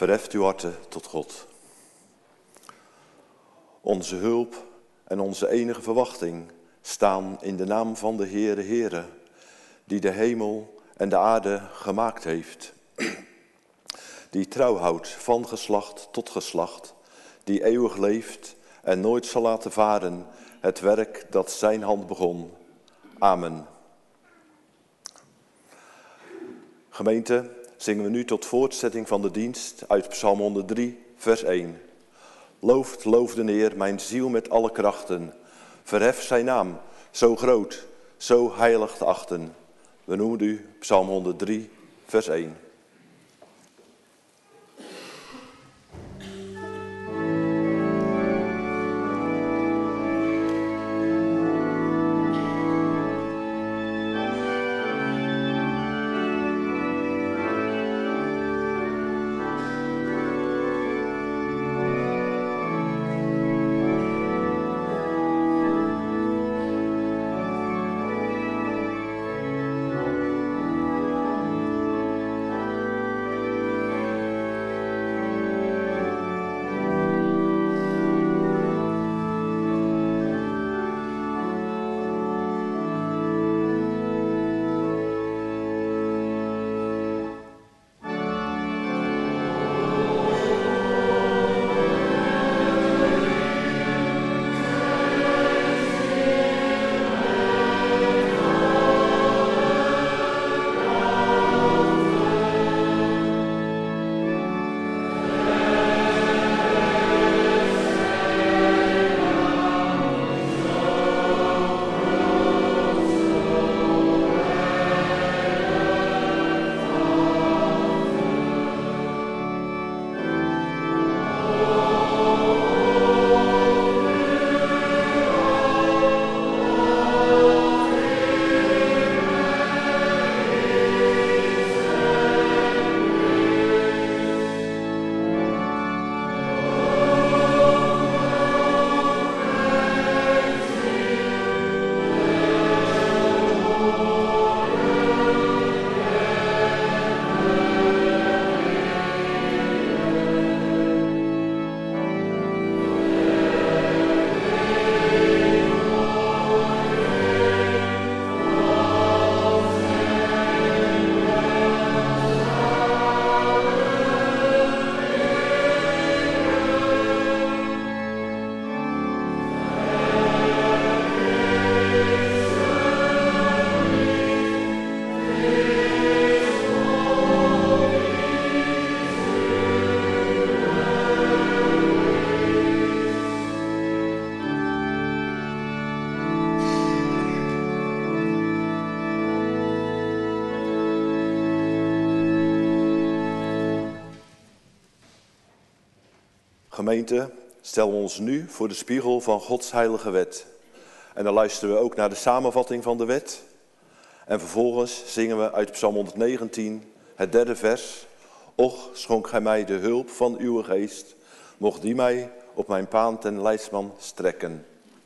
Verheft uw harten tot God. Onze hulp en onze enige verwachting staan in de naam van de Heere, Heere, die de hemel en de aarde gemaakt heeft. Die trouw houdt van geslacht tot geslacht, die eeuwig leeft en nooit zal laten varen het werk dat zijn hand begon. Amen. Gemeente, zingen we nu tot voortzetting van de dienst uit Psalm 103, vers 1. Looft, loof de Heer, mijn ziel met alle krachten. Verhef zijn naam, zo groot, zo heilig te achten. We noemen u Psalm 103, vers 1. Gemeente, stellen we ons nu voor de spiegel van Gods heilige wet. En dan luisteren we ook naar de samenvatting van de wet. En vervolgens zingen we uit Psalm 119, het derde vers. Och, schonk gij mij de hulp van uw geest, mocht die mij op mijn paan ten leidsman strekken.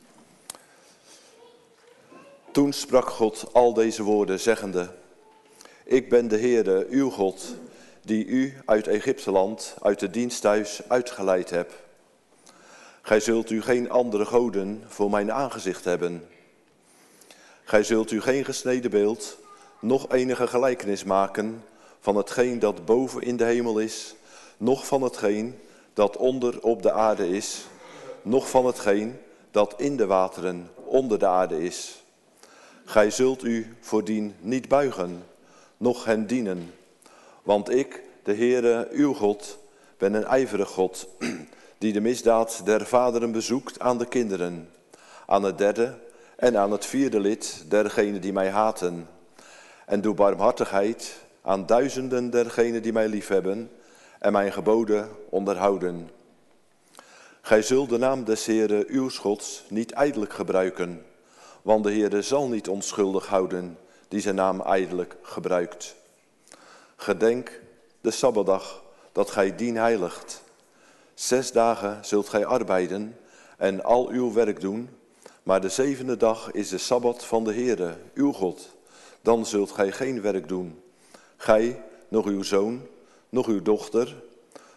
Toen sprak God al deze woorden, zeggende: Ik ben de Heere, uw God, die u uit Egypteland, uit het diensthuis uitgeleid heb. Gij zult u geen andere goden voor mijn aangezicht hebben. Gij zult u geen gesneden beeld, noch enige gelijkenis maken van hetgeen dat boven in de hemel is, noch van hetgeen dat onder op de aarde is, noch van hetgeen dat in de wateren onder de aarde is. Gij zult u voordien niet buigen, noch hen dienen. Want ik, de Heere, uw God, ben een ijverig God, die de misdaad der vaderen bezoekt aan de kinderen, aan het derde en aan het vierde lid dergenen die mij haten. En doe barmhartigheid aan duizenden dergenen die mij liefhebben en mijn geboden onderhouden. Gij zult de naam des Heere, uw Gods, niet ijdelijk gebruiken, want de Heere zal niet onschuldig houden die zijn naam ijdelijk gebruikt. Gedenk de Sabbatdag, dat gij dien heiligt. 6 dagen zult gij arbeiden en al uw werk doen, maar de 7e dag is de Sabbat van de Heere, uw God. Dan zult gij geen werk doen. Gij, nog uw zoon, nog uw dochter,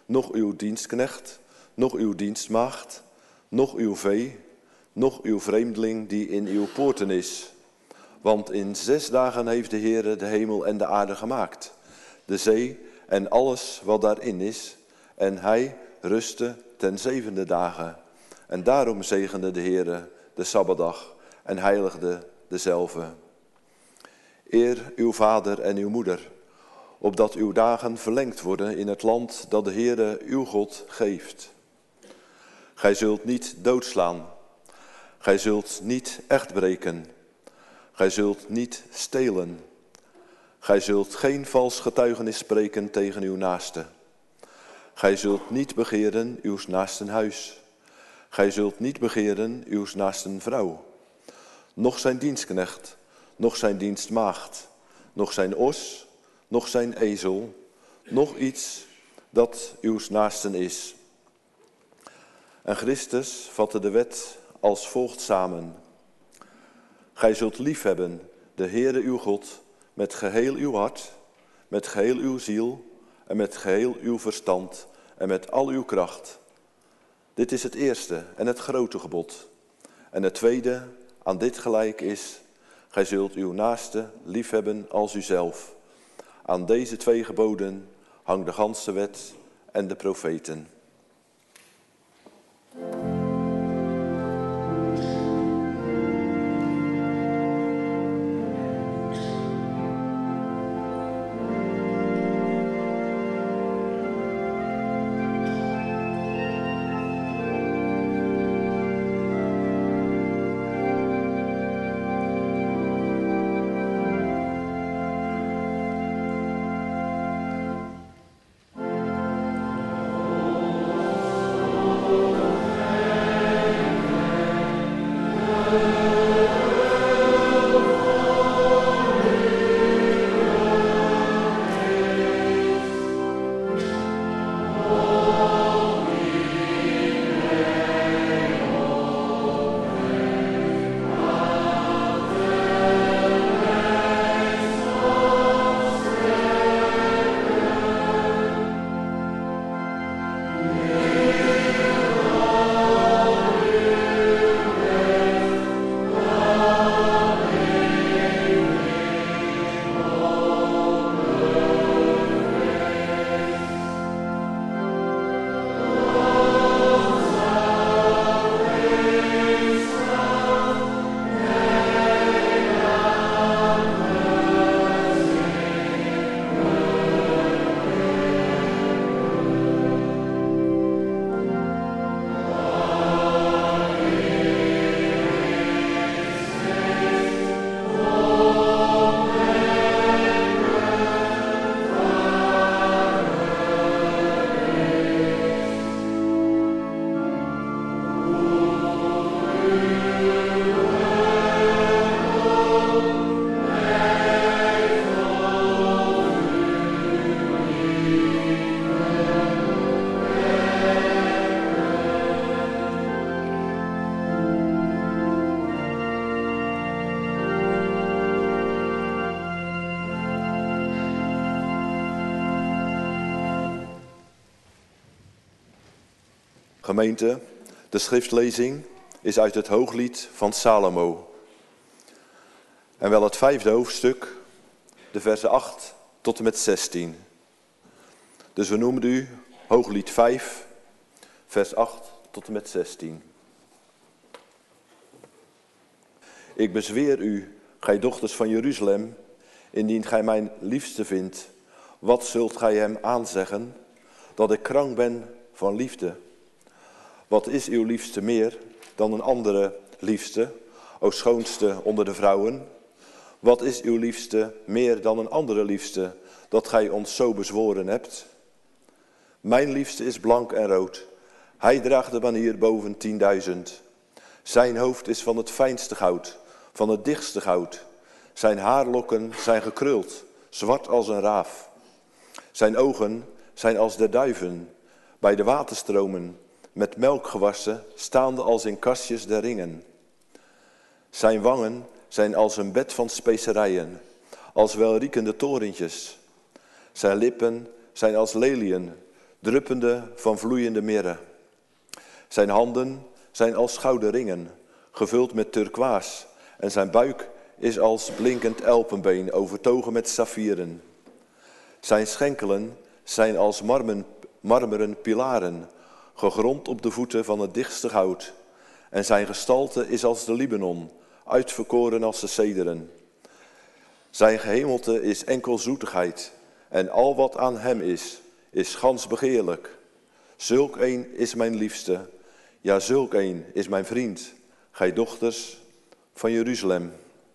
noch uw dienstknecht, noch uw dienstmaagd, noch uw vee, noch uw vreemdeling die in uw poorten is. Want in 6 dagen heeft de Heere de hemel en de aarde gemaakt, de zee en alles wat daarin is, en hij rustte ten 7e dagen. En daarom zegende de Heere de Sabbatdag en heiligde dezelve. Eer uw vader en uw moeder, opdat uw dagen verlengd worden in het land dat de Heere uw God geeft. Gij zult niet doodslaan, gij zult niet echtbreken, gij zult niet stelen, gij zult geen vals getuigenis spreken tegen uw naaste. Gij zult niet begeren uws naasten huis, gij zult niet begeren uws naasten vrouw, noch zijn dienstknecht, noch zijn dienstmaagd, noch zijn os, noch zijn ezel, noch iets dat uws naasten is. En Christus vatte de wet als volgt samen. Gij zult liefhebben de Heere uw God met geheel uw hart, met geheel uw ziel en met geheel uw verstand en met al uw kracht. Dit is het eerste en het grote gebod. En het tweede aan dit gelijk is, gij zult uw naaste liefhebben als uzelf. Aan deze 2 geboden hangt de ganse wet en de profeten. Gemeente, de schriftlezing is uit het Hooglied van Salomo. En wel het 5e hoofdstuk, de versen 8 tot en met 16. Dus we noemen u Hooglied 5, vers 8 tot en met 16. Ik bezweer u, gij dochters van Jeruzalem, indien gij mijn liefste vindt, wat zult gij hem aanzeggen, dat ik krank ben van liefde? Wat is uw liefste meer dan een andere liefste, o schoonste onder de vrouwen? Wat is uw liefste meer dan een andere liefste, dat gij ons zo bezworen hebt? Mijn liefste is blank en rood, hij draagt de banier boven 10.000. Zijn hoofd is van het fijnste goud, van het dichtste goud. Zijn haarlokken zijn gekruld, zwart als een raaf. Zijn ogen zijn als de duiven, bij de waterstromen, met melk gewassen, staande als in kastjes der ringen. Zijn wangen zijn als een bed van specerijen, als welriekende torentjes. Zijn lippen zijn als leliën, druppende van vloeiende mirre. Zijn handen zijn als gouden ringen, gevuld met turkoois, en zijn buik is als blinkend elpenbeen, overtogen met saffieren. Zijn schenkelen zijn als marmeren pilaren, gegrond op de voeten van het dichtste goud. En zijn gestalte is als de Libanon, uitverkoren als de cederen. Zijn gehemelte is enkel zoetigheid, en al wat aan hem is gans begeerlijk. Zulk een is mijn liefste, ja, zulk een is mijn vriend, gij dochters van Jeruzalem.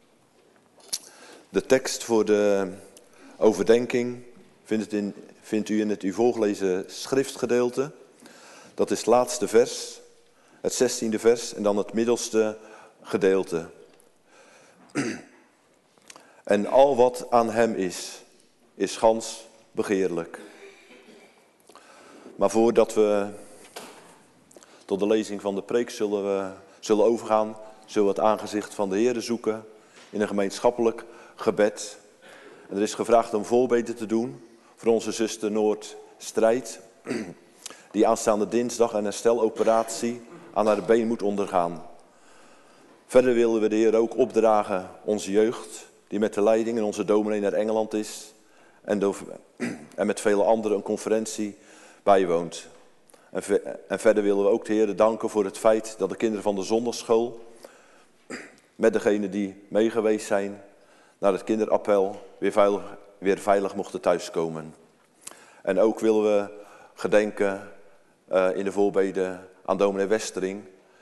De tekst voor de overdenking vindt u in het u voorgelezen schriftgedeelte. Dat is het laatste vers, het 16e vers en dan het middelste gedeelte. En al wat aan hem is gans begeerlijk. Maar voordat we tot de lezing van de preek zullen overgaan, zullen we het aangezicht van de Heere zoeken in een gemeenschappelijk gebed. En er is gevraagd om voorbeden te doen voor onze zuster Noord Strijd, die aanstaande dinsdag een hersteloperatie aan haar been moet ondergaan. Verder willen we de Heer ook opdragen onze jeugd, die met de leiding en onze dominee naar Engeland is en met vele anderen een conferentie bijwoont. En verder willen we ook de Heer danken voor het feit dat de kinderen van de zondagschool met degenen die meegeweest zijn naar het kinderappel weer veilig mochten thuiskomen. En ook willen we gedenken in de voorbeden aan dominee Westering.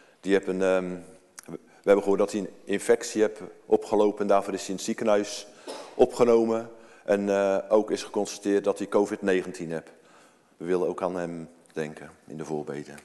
We hebben gehoord dat hij een infectie heeft opgelopen en daarvoor is hij in het ziekenhuis opgenomen. En ook is geconstateerd dat hij COVID-19 heeft. We willen ook aan hem denken in de voorbeden.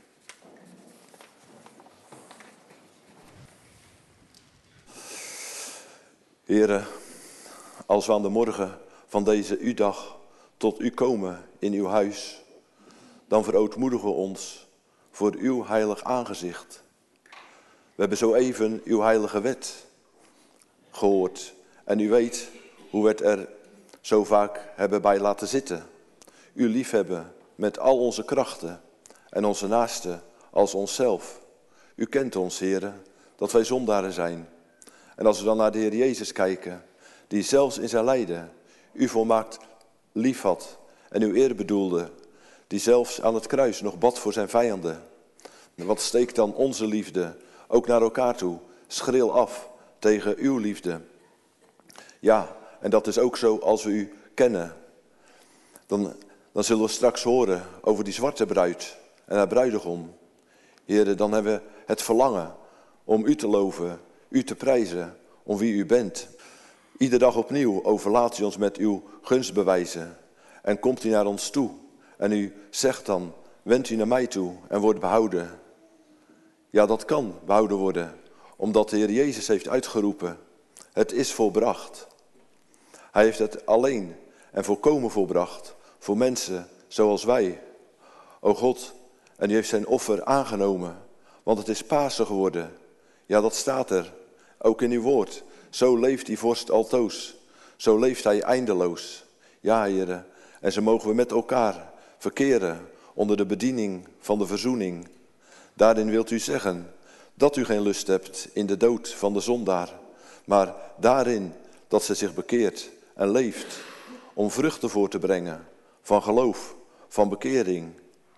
Here, als we aan de morgen van deze U-dag tot u komen in uw huis, dan verootmoedigen we ons voor uw heilig aangezicht. We hebben zo even uw heilige wet gehoord en u weet hoe we het er zo vaak hebben bij laten zitten. U liefhebben met al onze krachten en onze naasten als onszelf. U kent ons, Heere, dat wij zondaren zijn. En als we dan naar de Heer Jezus kijken, die zelfs in zijn lijden u volmaakt lief had en uw eer bedoelde, die zelfs aan het kruis nog bad voor zijn vijanden. Wat steekt dan onze liefde ook naar elkaar toe schril af tegen uw liefde? Ja, en dat is ook zo als we u kennen. Dan zullen we straks horen over die zwarte bruid en haar bruidegom. Heere, dan hebben we het verlangen om u te loven, u te prijzen, om wie u bent. Iedere dag opnieuw overlaat u ons met uw gunstbewijzen en komt u naar ons toe. En u zegt dan, wend u naar mij toe en wordt behouden. Ja, dat kan behouden worden, omdat de Heer Jezus heeft uitgeroepen, het is volbracht. Hij heeft het alleen en volkomen volbracht voor mensen zoals wij. O God, en u heeft zijn offer aangenomen, want het is Pasen geworden. Ja, dat staat er, ook in uw woord. Zo leeft die vorst altoos, zo leeft hij eindeloos. Ja, Heere, en zo mogen we met elkaar verkeren onder de bediening van de verzoening. Daarin wilt u zeggen dat u geen lust hebt in de dood van de zondaar, maar daarin dat ze zich bekeert en leeft om vruchten voor te brengen van geloof, van bekering.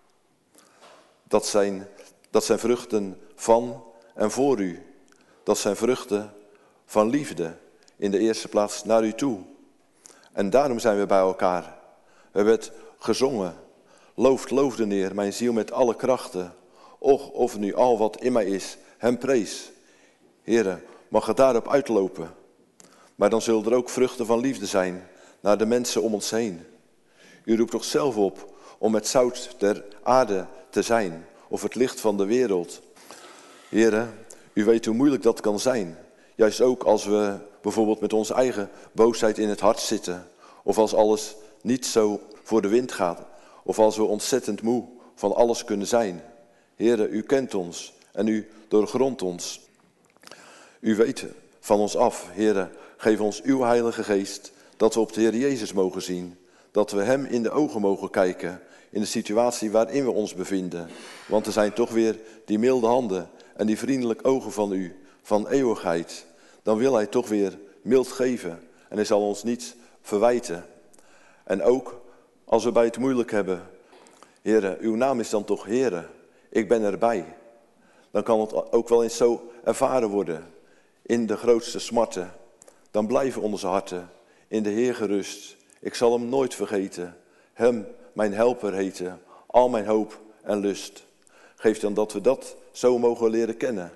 Dat zijn vruchten van en voor u. Dat zijn vruchten van liefde in de eerste plaats naar u toe. En daarom zijn we bij elkaar. We hebben het gezongen. Loof de Heer, mijn ziel met alle krachten. Och, of nu al wat in mij is, hem prees. Heere, mag het daarop uitlopen. Maar dan zullen er ook vruchten van liefde zijn naar de mensen om ons heen. U roept toch zelf op om het zout der aarde te zijn, of het licht van de wereld. Heere, u weet hoe moeilijk dat kan zijn. Juist ook als we bijvoorbeeld met onze eigen boosheid in het hart zitten. Of als alles niet zo voor de wind gaat. Of als we ontzettend moe van alles kunnen zijn. Heere, u kent ons en u doorgrondt ons. U weet van ons af, Heere, geef ons uw heilige geest, dat we op de Heer Jezus mogen zien. Dat we hem in de ogen mogen kijken in de situatie waarin we ons bevinden. Want er zijn toch weer die milde handen en die vriendelijke ogen van u, van eeuwigheid. Dan wil hij toch weer mild geven en hij zal ons niets verwijten. En ook als we bij het moeilijk hebben, Heere, uw naam is dan toch Heere, ik ben erbij. Dan kan het ook wel eens zo ervaren worden in de grootste smarten. Dan blijven onze harten in de Heer gerust. Ik zal hem nooit vergeten, hem mijn helper heten, al mijn hoop en lust. Geef dan dat we dat zo mogen leren kennen.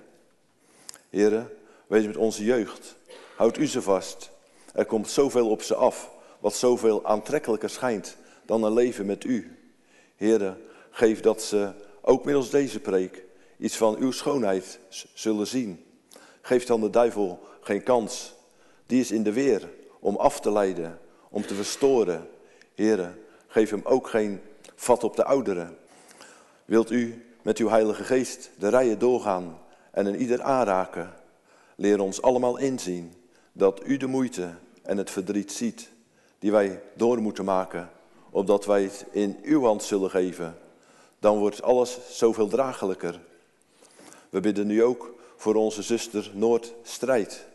Heere, wees met onze jeugd, houd u ze vast. Er komt zoveel op ze af, wat zoveel aantrekkelijker schijnt dan een leven met u. Heere, geef dat ze ook middels deze preek iets van uw schoonheid zullen zien. Geef dan de duivel geen kans. Die is in de weer om af te leiden, om te verstoren. Heere, geef hem ook geen vat op de ouderen. Wilt u met uw Heilige Geest de rijen doorgaan en een ieder aanraken? Leer ons allemaal inzien dat u de moeite en het verdriet ziet die wij door moeten maken, opdat wij het in uw hand zullen geven. Dan wordt alles zoveel draaglijker. We bidden nu ook voor onze zuster Noord Strijd.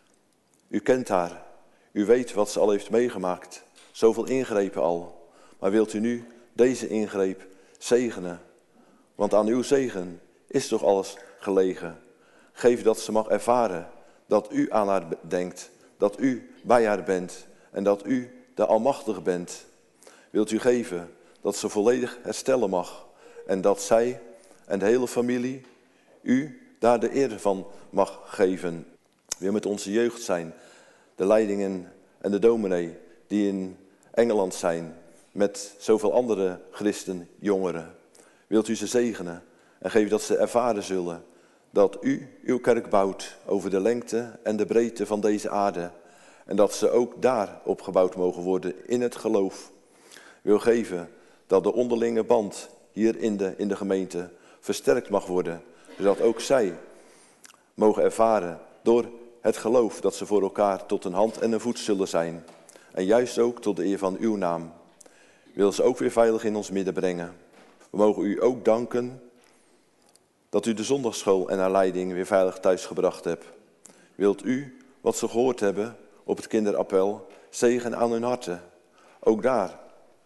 U kent haar, u weet wat ze al heeft meegemaakt, zoveel ingrepen al. Maar wilt u nu deze ingreep zegenen? Want aan uw zegen is toch alles gelegen. Geef dat ze mag ervaren dat u aan haar denkt, dat u bij haar bent en dat u de Almachtige bent. Wilt u geven dat ze volledig herstellen mag en dat zij en de hele familie u daar de eer van mag geven. Wil met onze jeugd zijn, de leidingen en de dominee die in Engeland zijn met zoveel andere christen jongeren. Wilt u ze zegenen en geef dat ze ervaren zullen dat u uw kerk bouwt over de lengte en de breedte van deze aarde. En dat ze ook daar opgebouwd mogen worden in het geloof. Wil geven dat de onderlinge band hier in de gemeente versterkt mag worden. Zodat ook zij mogen ervaren door het geloof dat ze voor elkaar tot een hand en een voet zullen zijn. En juist ook tot de eer van uw naam. Wil ze ook weer veilig in ons midden brengen. We mogen u ook danken dat u de zondagsschool en haar leiding weer veilig thuisgebracht hebt. Wilt u, wat ze gehoord hebben op het kinderappel, zegen aan hun harten. Ook daar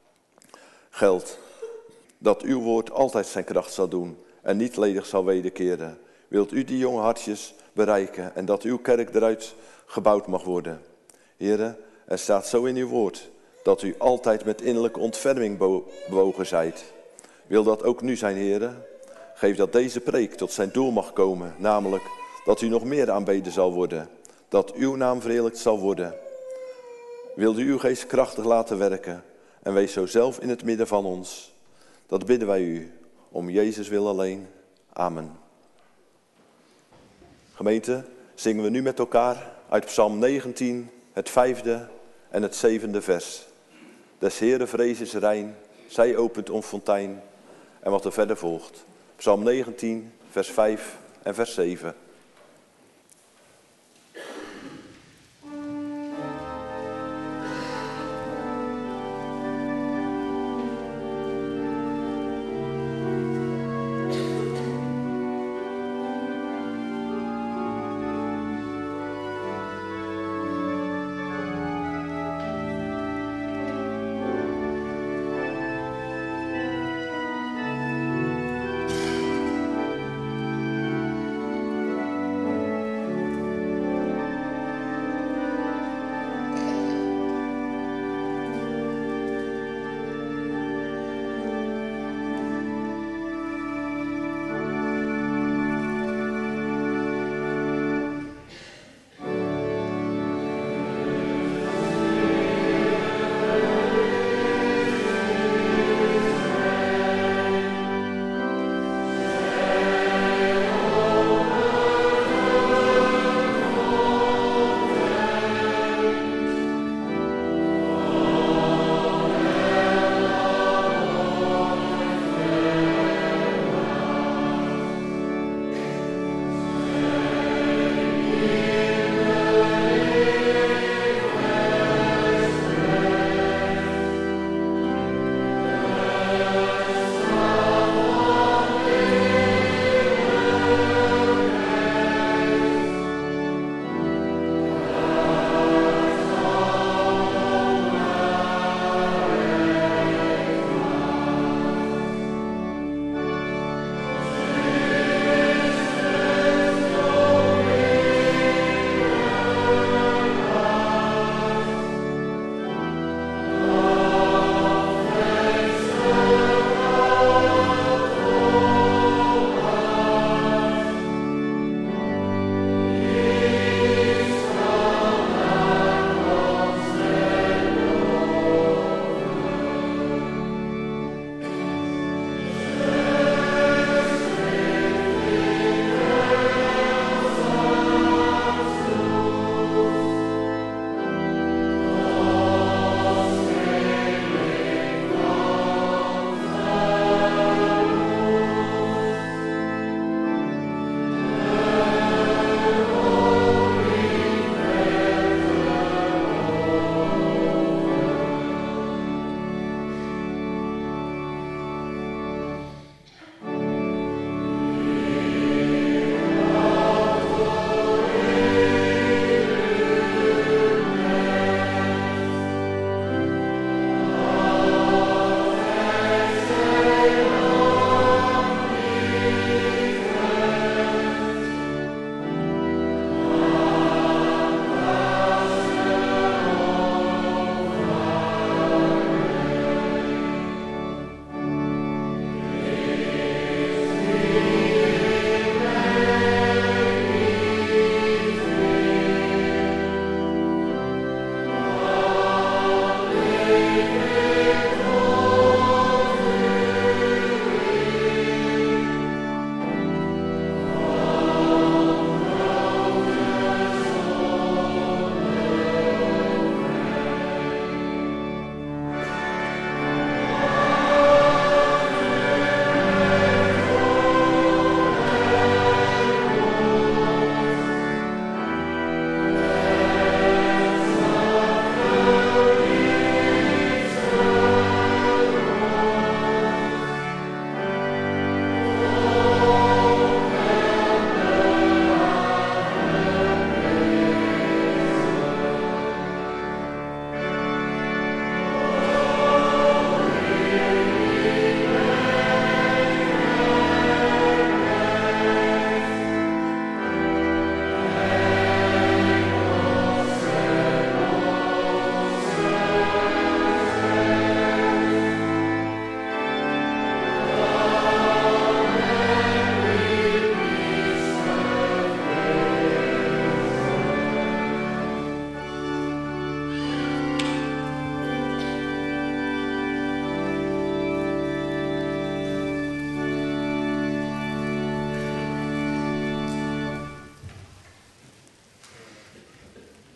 geldt dat uw woord altijd zijn kracht zal doen en niet ledig zal wederkeren. Wilt u die jonge hartjes bereiken en dat uw kerk eruit gebouwd mag worden. Here, er staat zo in uw woord dat u altijd met innerlijke ontferming bewogen zijt. Wil dat ook nu zijn, Here? Geef dat deze preek tot zijn doel mag komen, namelijk dat u nog meer aanbeden zal worden, dat uw naam verheerlijkt zal worden. Wilt u uw geest krachtig laten werken en wees zo zelf in het midden van ons. Dat bidden wij u, om Jezus wil alleen. Amen. Gemeente, zingen we nu met elkaar uit Psalm 19, het 5e en het 7e vers. Des Heere vrees is rein, zij opent een fontein. En wat er verder volgt. Psalm 19, vers 5 en vers 7.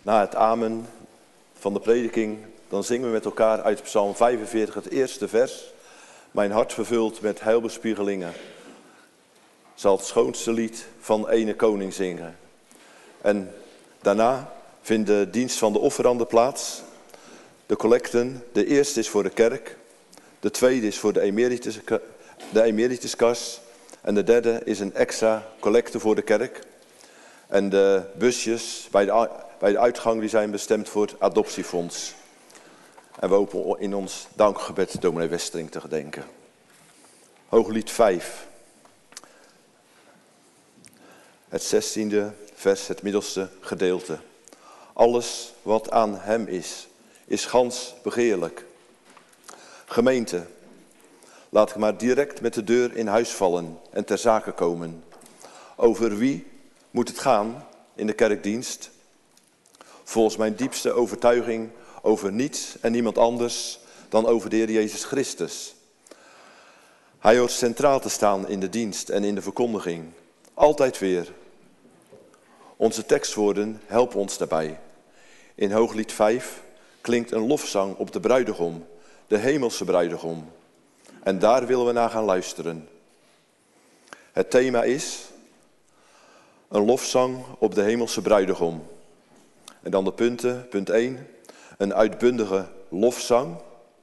Na het amen van de prediking, dan zingen we met elkaar uit Psalm 45 het eerste vers. Mijn hart vervuld met heilbespiegelingen zal het schoonste lied van ene koning zingen. En daarna vindt de dienst van de offeranden plaats. De collecten, de eerste is voor de kerk, de tweede is voor de emerituskas en de derde is een extra collecte voor de kerk. En de busjes bij de uitgang die zijn bestemd voor het adoptiefonds. En we hopen in ons dankgebed dominee Westering te gedenken. Hooglied 5. Het 16e vers, het middelste gedeelte. Alles wat aan hem is gans begeerlijk. Gemeente, laat ik maar direct met de deur in huis vallen en ter zake komen. Over wie moet het gaan in de kerkdienst? Volgens mijn diepste overtuiging over niets en niemand anders dan over de Heer Jezus Christus. Hij hoort centraal te staan in de dienst en in de verkondiging. Altijd weer. Onze tekstwoorden helpen ons daarbij. In Hooglied 5 klinkt een lofzang op de bruidegom, de hemelse bruidegom. En daar willen we naar gaan luisteren. Het thema is een lofzang op de hemelse bruidegom. En dan de punten. Punt 1, een uitbundige lofzang.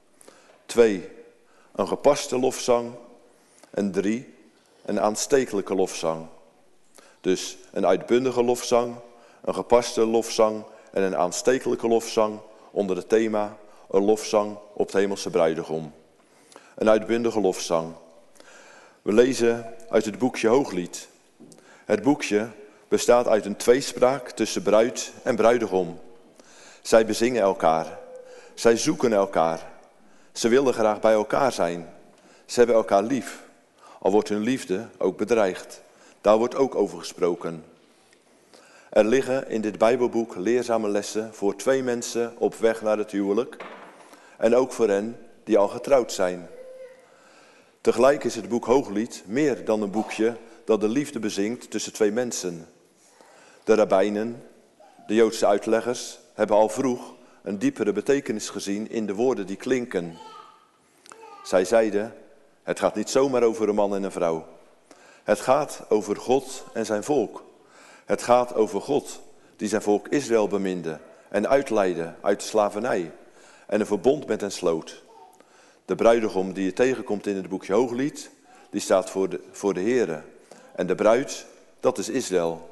2, een gepaste lofzang. En 3, een aanstekelijke lofzang. Dus een uitbundige lofzang, een gepaste lofzang en een aanstekelijke lofzang onder het thema een lofzang op de hemelse bruidegom. Een uitbundige lofzang. We lezen uit het boekje Hooglied. Het boekje bestaat uit een tweespraak tussen bruid en bruidegom. Zij bezingen elkaar. Zij zoeken elkaar. Ze willen graag bij elkaar zijn. Ze hebben elkaar lief. Al wordt hun liefde ook bedreigd. Daar wordt ook over gesproken. Er liggen in dit Bijbelboek leerzame lessen voor 2 mensen op weg naar het huwelijk. En ook voor hen die al getrouwd zijn. Tegelijk is het boek Hooglied meer dan een boekje dat de liefde bezingt tussen 2 mensen. De rabbijnen, de Joodse uitleggers, hebben al vroeg een diepere betekenis gezien in de woorden die klinken. Zij zeiden, het gaat niet zomaar over een man en een vrouw. Het gaat over God en zijn volk. Het gaat over God die zijn volk Israël beminde en uitleidde uit de slavernij en een verbond met hen sloot. De bruidegom die je tegenkomt in het boekje Hooglied, die staat voor de Here. En de bruid, dat is Israël.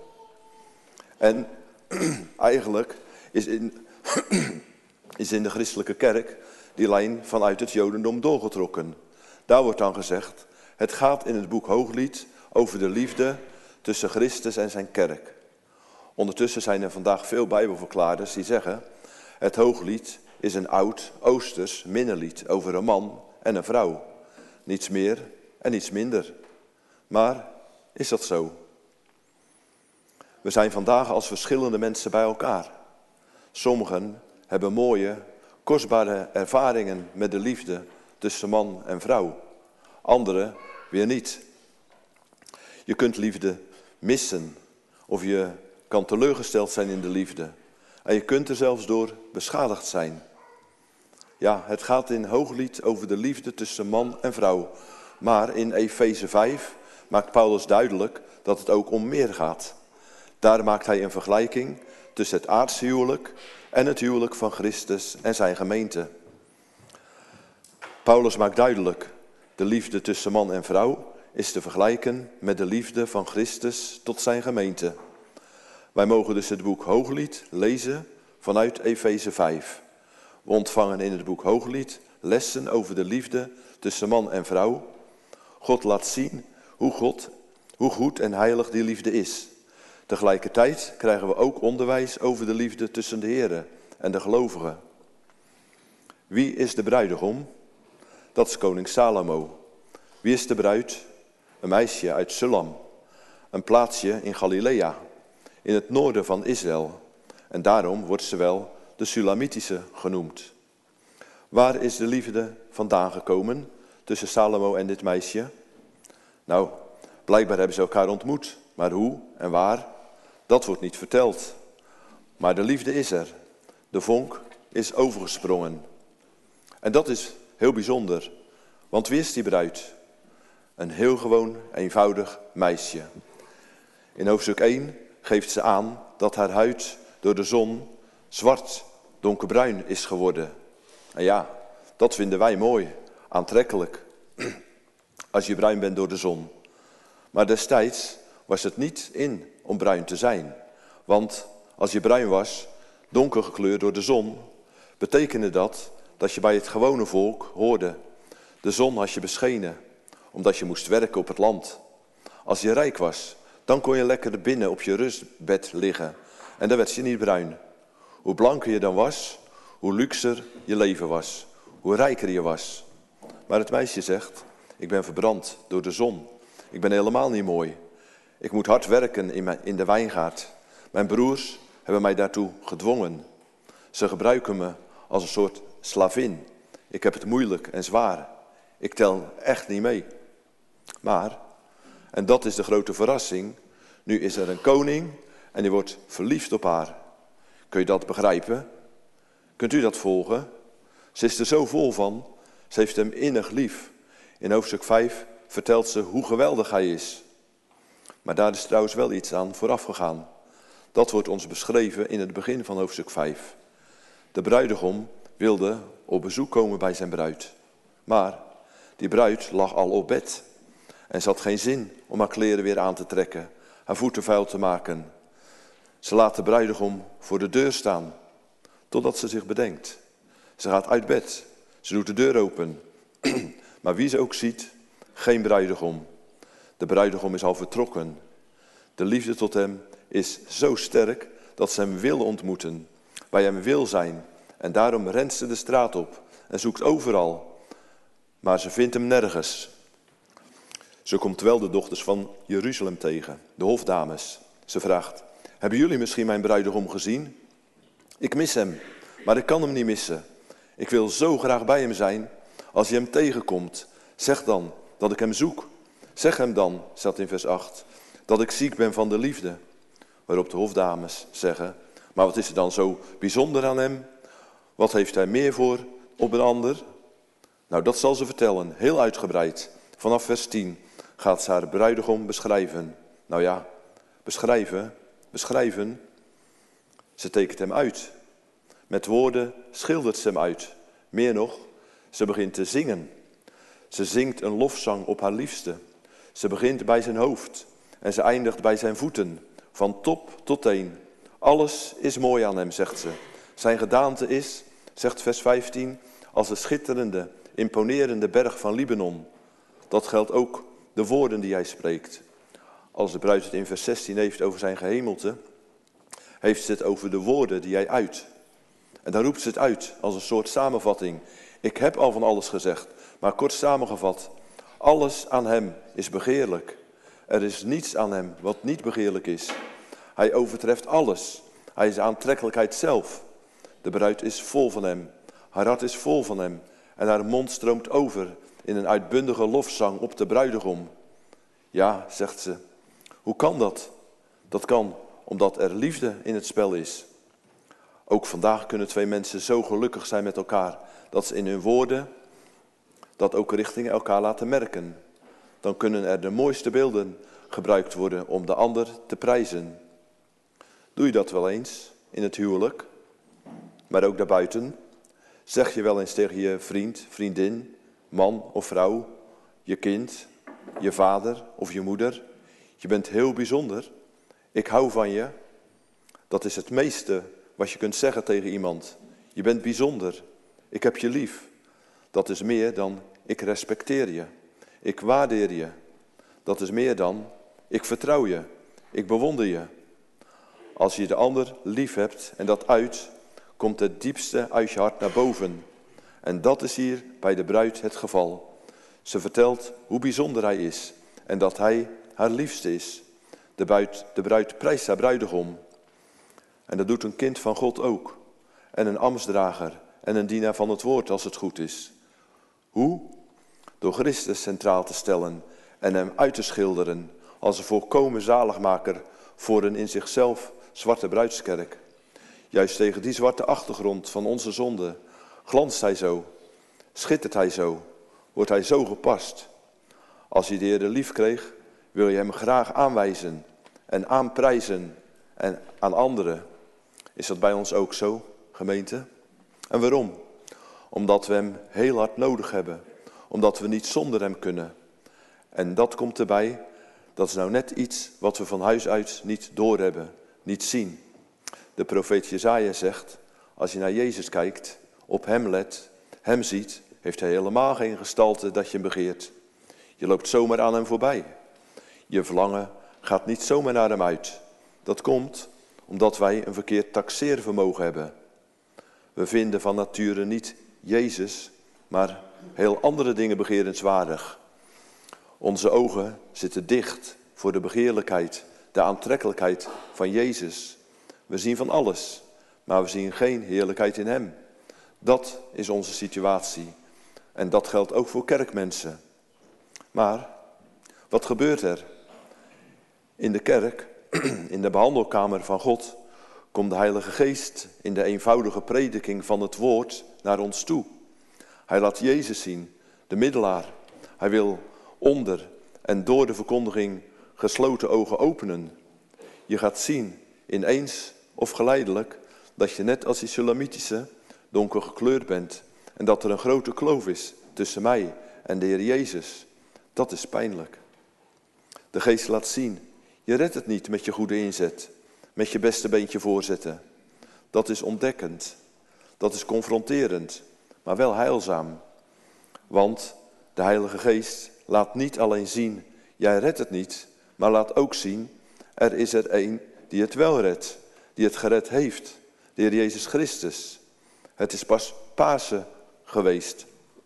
En eigenlijk is in de christelijke kerk die lijn vanuit het Jodendom doorgetrokken. Daar wordt dan gezegd, het gaat in het boek Hooglied over de liefde tussen Christus en zijn kerk. Ondertussen zijn er vandaag veel Bijbelverklaarders die zeggen, het Hooglied is een oud Oosters minnelied over een man en een vrouw. Niets meer en niets minder. Maar is dat zo? We zijn vandaag als verschillende mensen bij elkaar. Sommigen hebben mooie, kostbare ervaringen met de liefde tussen man en vrouw. Anderen weer niet. Je kunt liefde missen of je kan teleurgesteld zijn in de liefde. En je kunt er zelfs door beschadigd zijn. Ja, het gaat in Hooglied over de liefde tussen man en vrouw. Maar in Efeze 5 maakt Paulus duidelijk dat het ook om meer gaat. Daar maakt hij een vergelijking tussen het aardse huwelijk en het huwelijk van Christus en zijn gemeente. Paulus maakt duidelijk, de liefde tussen man en vrouw is te vergelijken met de liefde van Christus tot zijn gemeente. Wij mogen dus het boek Hooglied lezen vanuit Efeze 5. We ontvangen in het boek Hooglied lessen over de liefde tussen man en vrouw. God laat zien hoe goed en heilig die liefde is. Tegelijkertijd krijgen we ook onderwijs over de liefde tussen de Here en de gelovigen. Wie is de bruidegom? Dat is koning Salomo. Wie is de bruid? Een meisje uit Sulam, een plaatsje in Galilea, in het noorden van Israël. En daarom wordt ze wel de Sulamitische genoemd. Waar is de liefde vandaan gekomen tussen Salomo en dit meisje? Nou, blijkbaar hebben ze elkaar ontmoet, maar hoe en waar, dat wordt niet verteld. Maar de liefde is er. De vonk is overgesprongen. En dat is heel bijzonder. Want wie is die bruid? Een heel gewoon, eenvoudig meisje. In hoofdstuk 1 geeft ze aan dat haar huid door de zon zwart, donkerbruin is geworden. En ja, dat vinden wij mooi, aantrekkelijk, als je bruin bent door de zon. Maar destijds was het niet in om bruin te zijn. Want als je bruin was, donker gekleurd door de zon, betekende dat je bij het gewone volk hoorde. De zon had je beschenen, omdat je moest werken op het land. Als je rijk was, dan kon je lekker binnen op je rustbed liggen. En dan werd je niet bruin. Hoe blanker je dan was, hoe luxer je leven was. Hoe rijker je was. Maar het meisje zegt, ik ben verbrand door de zon. Ik ben helemaal niet mooi. Ik moet hard werken in de wijngaard. Mijn broers hebben mij daartoe gedwongen. Ze gebruiken me als een soort slavin. Ik heb het moeilijk en zwaar. Ik tel echt niet mee. Maar, en dat is de grote verrassing, nu is er een koning en die wordt verliefd op haar. Kun je dat begrijpen? Kunt u dat volgen? Ze is er zo vol van, ze heeft hem innig lief. In hoofdstuk 5 vertelt ze hoe geweldig hij is. Maar daar is trouwens wel iets aan vooraf gegaan. Dat wordt ons beschreven in het begin van hoofdstuk 5. De bruidegom wilde op bezoek komen bij zijn bruid. Maar die bruid lag al op bed. En ze had geen zin om haar kleren weer aan te trekken, haar voeten vuil te maken. Ze laat de bruidegom voor de deur staan, totdat ze zich bedenkt. Ze gaat uit bed, ze doet de deur open. Maar wie ze ook ziet, geen bruidegom. De bruidegom is al vertrokken. De liefde tot hem is zo sterk dat ze hem wil ontmoeten, bij hem wil zijn. En daarom rent ze de straat op en zoekt overal. Maar ze vindt hem nergens. Ze komt wel de dochters van Jeruzalem tegen, de hofdames. Ze vraagt, hebben jullie misschien mijn bruidegom gezien? Ik mis hem, maar ik kan hem niet missen. Ik wil zo graag bij hem zijn. Als je hem tegenkomt, zeg dan dat ik hem zoek. Zeg hem dan, staat in vers 8, dat ik ziek ben van de liefde. Waarop de hofdames zeggen, maar wat is er dan zo bijzonder aan hem? Wat heeft hij meer voor op een ander? Nou, dat zal ze vertellen, heel uitgebreid. Vanaf vers 10 gaat ze haar bruidegom beschrijven. Nou ja, beschrijven. Ze tekent hem uit. Met woorden schildert ze hem uit. Meer nog, ze begint te zingen. Ze zingt een lofzang op haar liefste. Ze begint bij zijn hoofd en ze eindigt bij zijn voeten. Van top tot teen. Alles is mooi aan hem, zegt ze. Zijn gedaante is, zegt vers 15, als de schitterende, imponerende berg van Libanon. Dat geldt ook de woorden die hij spreekt. Als de bruid het in vers 16 heeft over zijn gehemelte, heeft ze het over de woorden die hij uit. En dan roept ze het uit als een soort samenvatting. Ik heb al van alles gezegd, maar kort samengevat. Alles aan hem is begeerlijk. Er is niets aan hem wat niet begeerlijk is. Hij overtreft alles. Hij is aantrekkelijkheid zelf. De bruid is vol van hem. Haar hart is vol van hem. En haar mond stroomt over in een uitbundige lofzang op de bruidegom. Ja, zegt ze. Hoe kan dat? Dat kan omdat er liefde in het spel is. Ook vandaag kunnen twee mensen zo gelukkig zijn met elkaar dat ze in hun woorden dat ook richting elkaar laten merken. Dan kunnen er de mooiste beelden gebruikt worden om de ander te prijzen. Doe je dat wel eens in het huwelijk, maar ook daarbuiten? Zeg je wel eens tegen je vriend, vriendin, man of vrouw, je kind, je vader of je moeder: je bent heel bijzonder, ik hou van je. Dat is het meeste wat je kunt zeggen tegen iemand. Je bent bijzonder, ik heb je lief. Dat is meer dan ik respecteer je, ik waardeer je. Dat is meer dan ik vertrouw je, ik bewonder je. Als je de ander lief hebt en dat uit, komt het diepste uit je hart naar boven. En dat is hier bij de bruid het geval. Ze vertelt hoe bijzonder hij is en dat hij haar liefste is. De bruid prijst haar bruidegom. En dat doet een kind van God ook. En een ambtsdrager en een dienaar van het woord als het goed is. Hoe? Door Christus centraal te stellen en hem uit te schilderen als een volkomen zaligmaker voor een in zichzelf zwarte bruidskerk. Juist tegen die zwarte achtergrond van onze zonde glanst hij zo, schittert hij zo, wordt hij zo gepast. Als je de Heer lief kreeg, wil je hem graag aanwijzen en aanprijzen en aan anderen. Is dat bij ons ook zo, gemeente? En waarom? Omdat we hem heel hard nodig hebben. Omdat we niet zonder hem kunnen. En dat komt erbij, dat is nou net iets wat we van huis uit niet doorhebben, niet zien. De profeet Jesaja zegt, als je naar Jezus kijkt, op hem let, hem ziet, heeft hij helemaal geen gestalte dat je hem begeert. Je loopt zomaar aan hem voorbij. Je verlangen gaat niet zomaar naar hem uit. Dat komt omdat wij een verkeerd taxeervermogen hebben. We vinden van nature niet Jezus, maar heel andere dingen begerenswaardig. Onze ogen zitten dicht voor de begeerlijkheid, de aantrekkelijkheid van Jezus. We zien van alles, maar we zien geen heerlijkheid in hem. Dat is onze situatie. En dat geldt ook voor kerkmensen. Maar wat gebeurt er? In de kerk, in de behandelkamer van God, komt de Heilige Geest in de eenvoudige prediking van het woord naar ons toe. Hij laat Jezus zien, de middelaar. Hij wil onder en door de verkondiging gesloten ogen openen. Je gaat zien, ineens of geleidelijk, dat je net als die Sulamitische donker gekleurd bent. En dat er een grote kloof is tussen mij en de Heer Jezus. Dat is pijnlijk. De Geest laat zien, je redt het niet met je goede inzet, met je beste beentje voorzetten. Dat is ontdekkend, dat is confronterend, maar wel heilzaam. Want de Heilige Geest laat niet alleen zien, jij redt het niet, maar laat ook zien, er is er één die het wel redt, die het gered heeft, de Heer Jezus Christus. Het is pas Pasen geweest.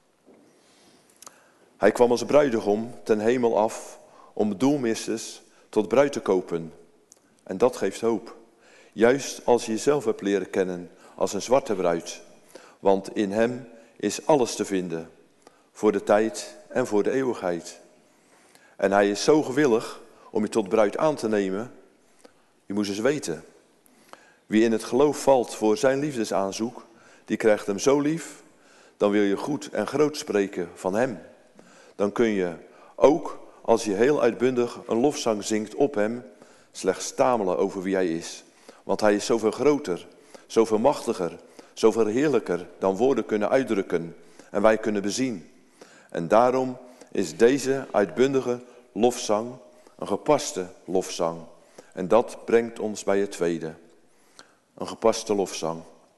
Hij kwam als bruidegom ten hemel af om doelmissers tot bruid te kopen. En dat geeft hoop. Juist als je jezelf hebt leren kennen als een zwarte bruid. Want in hem is alles te vinden. Voor de tijd en voor de eeuwigheid. En hij is zo gewillig om je tot bruid aan te nemen. Je moet eens weten. Wie in het geloof valt voor zijn liefdesaanzoek, die krijgt hem zo lief. Dan wil je goed en groot spreken van hem. Dan kun je, ook als je heel uitbundig een lofzang zingt op hem, slechts stamelen over wie hij is. Want hij is zoveel groter, zoveel machtiger, zoveel heerlijker dan woorden kunnen uitdrukken en wij kunnen bezien. En daarom is deze uitbundige lofzang een gepaste lofzang. En dat brengt ons bij het tweede. Een gepaste lofzang.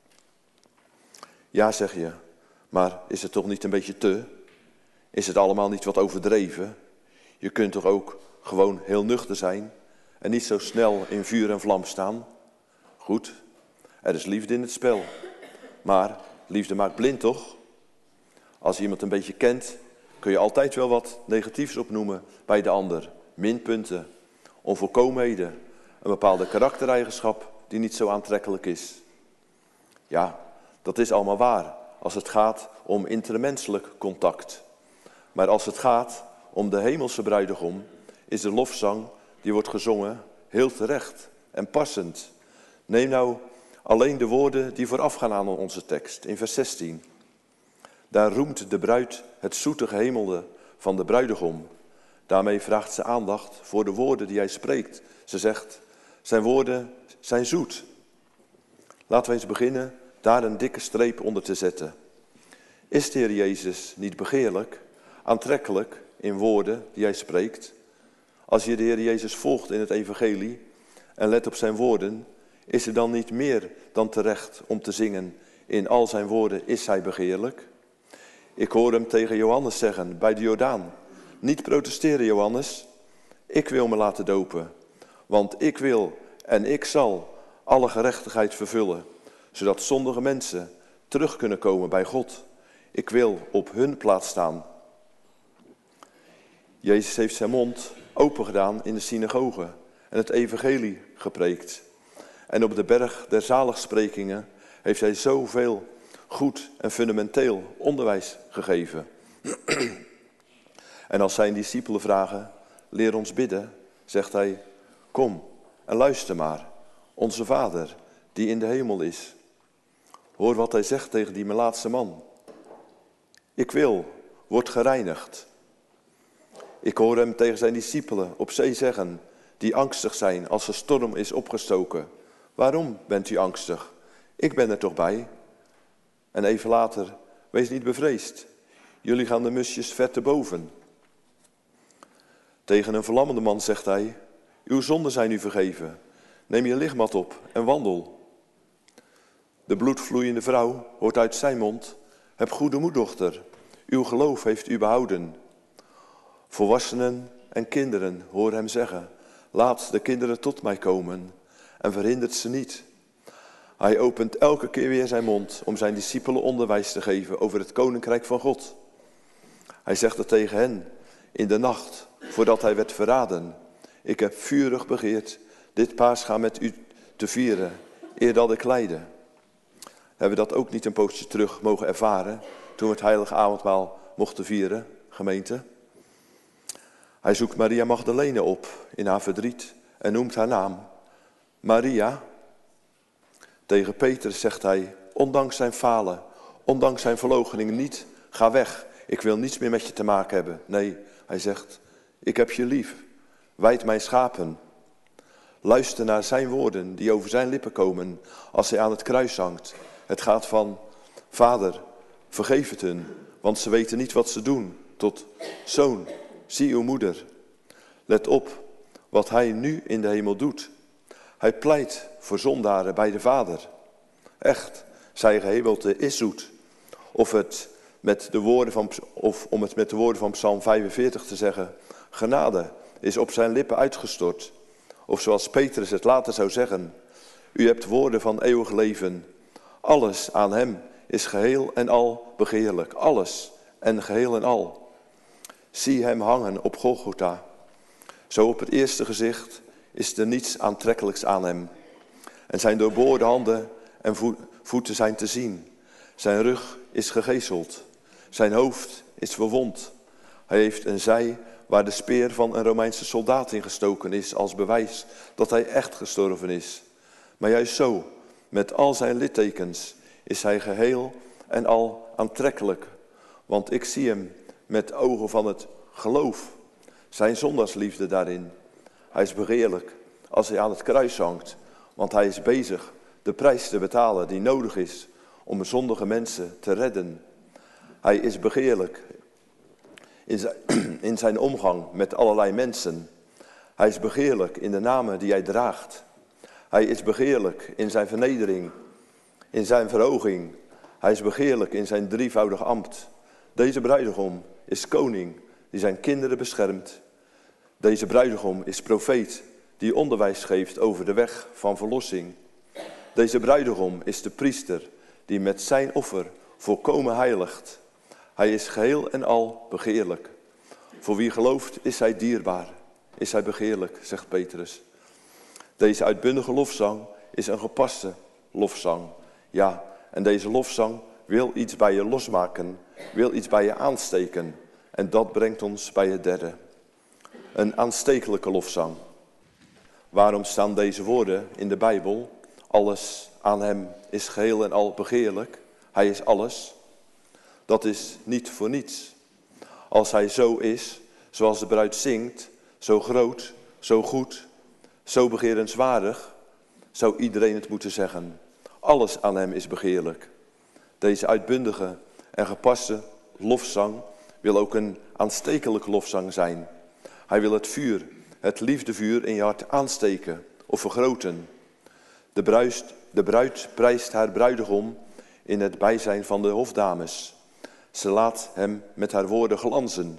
Ja, zeg je, maar is het toch niet een beetje te? Is het allemaal niet wat overdreven? Je kunt toch ook gewoon heel nuchter zijn en niet zo snel in vuur en vlam staan? Goed, er is liefde in het spel. Maar liefde maakt blind, toch? Als je iemand een beetje kent, kun je altijd wel wat negatiefs opnoemen bij de ander. Minpunten, onvolkomenheden, een bepaalde karaktereigenschap die niet zo aantrekkelijk is. Ja, dat is allemaal waar als het gaat om intermenselijk contact. Maar als het gaat om de hemelse bruidegom, is de lofzang die wordt gezongen heel terecht en passend. Neem nou alleen de woorden die voorafgaan aan onze tekst, in vers 16. Daar roemt de bruid het zoete gehemelde van de bruidegom. Daarmee vraagt ze aandacht voor de woorden die hij spreekt. Ze zegt, zijn woorden zijn zoet. Laten we eens beginnen daar een dikke streep onder te zetten. Is de Heer Jezus niet begeerlijk, aantrekkelijk in woorden die hij spreekt? Als je de Heer Jezus volgt in het evangelie en let op zijn woorden, is er dan niet meer dan terecht om te zingen, in al zijn woorden is hij begeerlijk? Ik hoor hem tegen Johannes zeggen bij de Jordaan, niet protesteren Johannes, ik wil me laten dopen, want ik wil en ik zal alle gerechtigheid vervullen, zodat zondige mensen terug kunnen komen bij God. Ik wil op hun plaats staan. Jezus heeft zijn mond open gedaan in de synagoge en het evangelie gepreekt. En op de berg der zaligsprekingen heeft hij zoveel goed en fundamenteel onderwijs gegeven. En als zijn discipelen vragen, leer ons bidden, zegt hij, kom en luister maar. Onze Vader, die in de hemel is. Hoor wat hij zegt tegen die melaatse man. Ik wil, word gereinigd. Ik hoor hem tegen zijn discipelen op zee zeggen, die angstig zijn als de storm is opgestoken. Waarom bent u angstig? Ik ben er toch bij. En even later, wees niet bevreesd. Jullie gaan de musjes ver te boven. Tegen een verlammende man zegt hij, uw zonden zijn u vergeven. Neem je lichtmat op en wandel. De bloedvloeiende vrouw hoort uit zijn mond, heb goede moed, dochter. Uw geloof heeft u behouden. Volwassenen en kinderen horen hem zeggen, laat de kinderen tot mij komen en verhindert ze niet. Hij opent elke keer weer zijn mond om zijn discipelen onderwijs te geven over het koninkrijk van God. Hij zegt het tegen hen in de nacht voordat hij werd verraden. Ik heb vurig begeerd dit Paascha met u te vieren, eer dat ik lijde. Hebben we dat ook niet een poosje terug mogen ervaren toen we het heilige avondmaal mochten vieren, gemeente? Hij zoekt Maria Magdalene op in haar verdriet en noemt haar naam. Maria. Tegen Petrus zegt hij, ondanks zijn falen, ondanks zijn verloochening niet, ga weg. Ik wil niets meer met je te maken hebben. Nee, hij zegt, ik heb je lief. Wijd mijn schapen. Luister naar zijn woorden die over zijn lippen komen als hij aan het kruis hangt. Het gaat van, Vader, vergeef het hun, want ze weten niet wat ze doen. Tot, Zoon, zie uw moeder. Let op wat hij nu in de hemel doet. Hij pleit voor zondaren bij de Vader. Echt, zijn gehemelte is zoet. Om het met de woorden van Psalm 45 te zeggen, genade is op zijn lippen uitgestort. Of zoals Petrus het later zou zeggen, u hebt woorden van eeuwig leven. Alles aan hem is geheel en al begeerlijk. Alles en geheel en al. Zie hem hangen op Golgotha. Zo op het eerste gezicht is er niets aantrekkelijks aan hem. En zijn doorboorde handen en voeten zijn te zien. Zijn rug is gegezeld. Zijn hoofd is verwond. Hij heeft een zij waar de speer van een Romeinse soldaat in gestoken is als bewijs dat hij echt gestorven is. Maar juist zo, met al zijn littekens, is hij geheel en al aantrekkelijk. Want ik zie hem met ogen van het geloof, zijn zondagsliefde daarin. Hij is begeerlijk als hij aan het kruis hangt, want hij is bezig de prijs te betalen die nodig is om zondige mensen te redden. Hij is begeerlijk in zijn omgang met allerlei mensen. Hij is begeerlijk in de namen die hij draagt. Hij is begeerlijk in zijn vernedering, in zijn verhoging. Hij is begeerlijk in zijn drievoudig ambt. Deze bruidegom is koning die zijn kinderen beschermt. Deze bruidegom is profeet die onderwijs geeft over de weg van verlossing. Deze bruidegom is de priester die met zijn offer volkomen heiligt. Hij is geheel en al begeerlijk. Voor wie gelooft is hij dierbaar, is hij begeerlijk, zegt Petrus. Deze uitbundige lofzang is een gepaste lofzang. Ja, en deze lofzang wil iets bij je losmaken, wil iets bij je aansteken. En dat brengt ons bij het derde. Een aanstekelijke lofzang. Waarom staan deze woorden in de Bijbel? Alles aan hem is geheel en al begeerlijk. Hij is alles. Dat is niet voor niets. Als hij zo is, zoals de bruid zingt, zo groot, zo goed, zo begerenswaardig, zou iedereen het moeten zeggen. Alles aan hem is begeerlijk. Deze uitbundige en gepaste lofzang wil ook een aanstekelijke lofzang zijn. Hij wil het vuur, het liefdevuur in je hart aansteken of vergroten. De bruid prijst haar bruidegom in het bijzijn van de hofdames. Ze laat hem met haar woorden glanzen.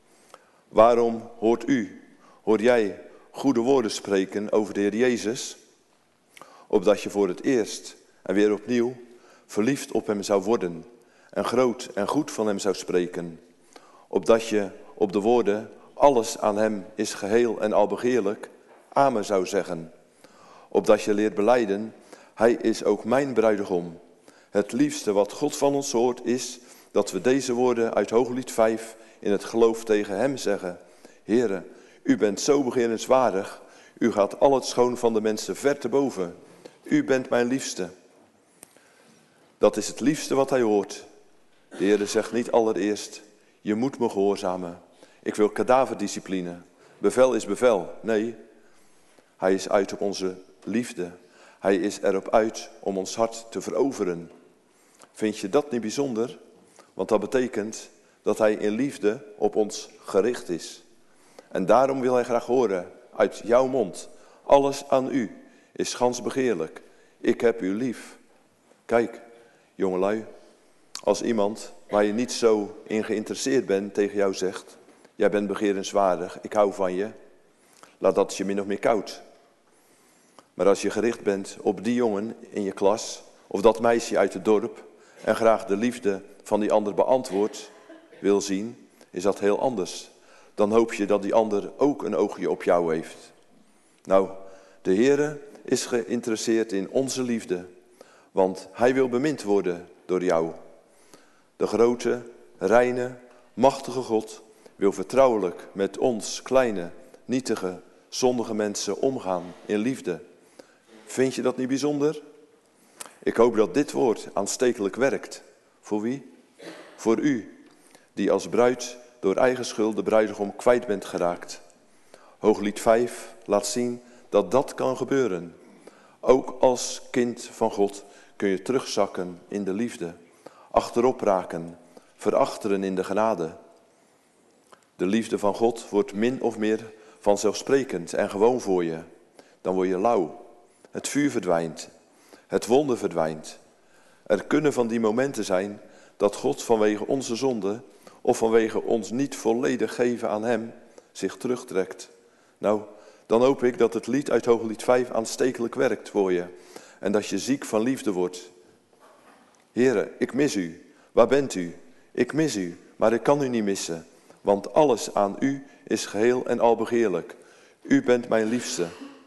Waarom hoor jij goede woorden spreken over de Heer Jezus? Opdat je voor het eerst en weer opnieuw verliefd op hem zou worden en groot en goed van hem zou spreken. Opdat je op de woorden alles aan hem is geheel en al begeerlijk, amen zou zeggen. Opdat je leert belijden, hij is ook mijn bruidegom. Het liefste wat God van ons hoort is dat we deze woorden uit Hooglied 5 in het geloof tegen hem zeggen. Heere, u bent zo begerenswaardig, u gaat al het schoon van de mensen ver te boven. U bent mijn liefste. Dat is het liefste wat hij hoort. De Heer zegt niet allereerst, je moet me gehoorzamen. Ik wil kadaverdiscipline. Bevel is bevel. Nee, hij is uit op onze liefde. Hij is erop uit om ons hart te veroveren. Vind je dat niet bijzonder? Want dat betekent dat hij in liefde op ons gericht is. En daarom wil hij graag horen uit jouw mond. Alles aan u is gans begeerlijk. Ik heb u lief. Kijk, jongelui, als iemand waar je niet zo in geïnteresseerd bent tegen jou zegt, jij bent begerenswaardig, ik hou van je, laat dat je min of meer koud. Maar als je gericht bent op die jongen in je klas of dat meisje uit het dorp en graag de liefde van die ander beantwoord wil zien, is dat heel anders. Dan hoop je dat die ander ook een oogje op jou heeft. Nou, de Heere is geïnteresseerd in onze liefde, want hij wil bemind worden door jou. De grote, reine, machtige God wil vertrouwelijk met ons kleine, nietige, zondige mensen omgaan in liefde. Vind je dat niet bijzonder? Ik hoop dat dit woord aanstekelijk werkt. Voor wie? Voor u, die als bruid door eigen schuld de bruidegom kwijt bent geraakt. Hooglied 5 laat zien dat dat kan gebeuren. Ook als kind van God kun je terugzakken in de liefde, achterop raken, verachteren in de genade. De liefde van God wordt min of meer vanzelfsprekend en gewoon voor je. Dan word je lauw. Het vuur verdwijnt. Het wonder verdwijnt. Er kunnen van die momenten zijn dat God vanwege onze zonde of vanwege ons niet volledig geven aan hem zich terugtrekt. Nou, dan hoop ik dat het lied uit Hooglied 5 aanstekelijk werkt voor je. En dat je ziek van liefde wordt. Heere, ik mis u. Waar bent u? Ik mis u, maar ik kan u niet missen. Want alles aan u is geheel en al begeerlijk. U bent mijn liefste.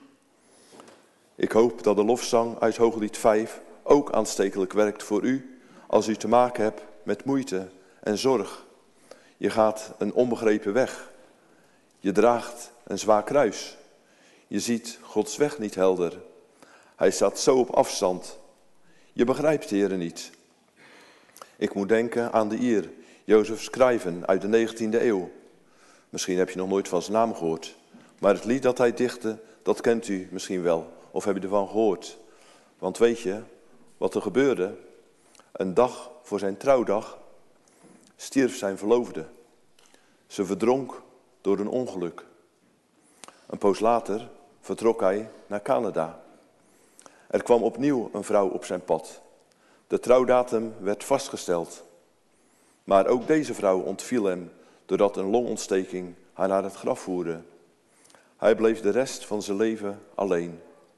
Ik hoop dat de lofzang uit Hooglied 5 ook aanstekelijk werkt voor u als u te maken hebt met moeite en zorg. Je gaat een onbegrepen weg. Je draagt een zwaar kruis. Je ziet Gods weg niet helder. Hij staat zo op afstand. Je begrijpt de Heere niet. Ik moet denken aan de Ier, Jozef Schrijven uit de 19e eeuw. Misschien heb je nog nooit van zijn naam gehoord. Maar het lied dat hij dichtte, dat kent u misschien wel. Of heb je ervan gehoord? Want weet je wat er gebeurde? Een dag voor zijn trouwdag stierf zijn verloofde. Ze verdronk door een ongeluk. Een poos later vertrok hij naar Canada. Er kwam opnieuw een vrouw op zijn pad. De trouwdatum werd vastgesteld. Maar ook deze vrouw ontviel hem doordat een longontsteking haar naar het graf voerde. Hij bleef de rest van zijn leven alleen.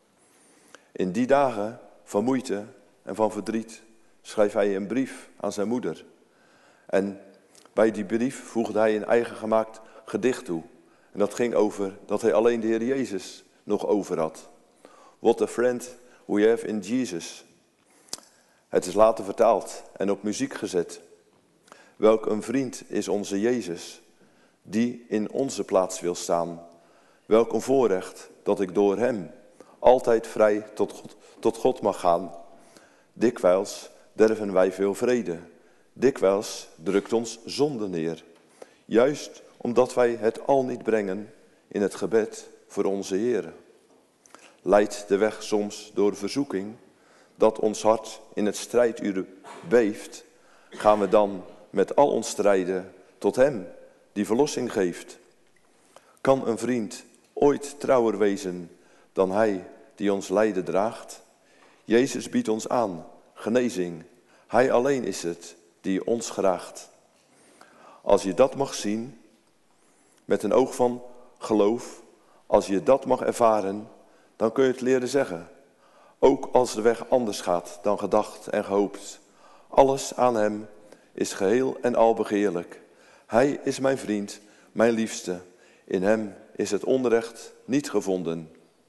In die dagen van moeite en van verdriet schreef hij een brief aan zijn moeder. En bij die brief voegde hij een eigen gemaakt gedicht toe. En dat ging over dat hij alleen de Heer Jezus nog over had. What a friend we have in Jesus. Het is later vertaald en op muziek gezet. Welk een vriend is onze Jezus, die in onze plaats wil staan. Welk een voorrecht dat ik door hem altijd vrij tot God mag gaan. Dikwijls derven wij veel vrede. Dikwijls drukt ons zonde neer. Juist omdat wij het al niet brengen in het gebed voor onze Heere. Leidt de weg soms door verzoeking, dat ons hart in het strijduur beeft, gaan we dan met al ons strijden tot hem die verlossing geeft. Kan een vriend ooit trouwer wezen dan hij die ons lijden draagt? Jezus biedt ons aan genezing. Hij alleen is het die ons graaft. Als je dat mag zien, met een oog van geloof, als je dat mag ervaren, dan kun je het leren zeggen. Ook als de weg anders gaat dan gedacht en gehoopt. Alles aan hem is geheel en al begeerlijk. Hij is mijn vriend, mijn liefste. In hem is het onrecht niet gevonden.